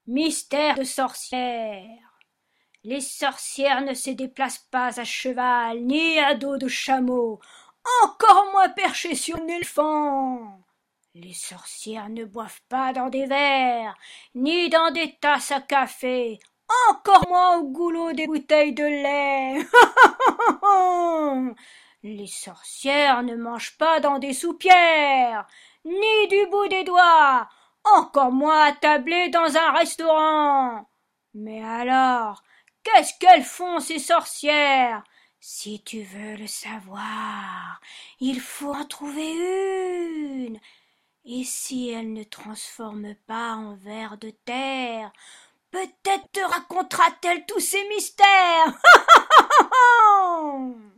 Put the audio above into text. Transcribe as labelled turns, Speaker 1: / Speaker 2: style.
Speaker 1: Mystère de sorcière. Les sorcières ne se déplacent pas à cheval, ni à dos de chameau, encore moins perchées sur un éléphant. Les sorcières ne boivent pas dans des verres, ni dans des tasses à café, encore moins au goulot des bouteilles de lait. Les sorcières ne mangent pas dans des soupières, ni du bout des doigts, encore moins attablées dans un restaurant. Mais alors, qu'est-ce qu'elles font, ces sorcières? Si tu veux le savoir, il faut en trouver une. Et si elle ne transforme pas en ver de terre, peut-être te racontera-t-elle tous ses mystères.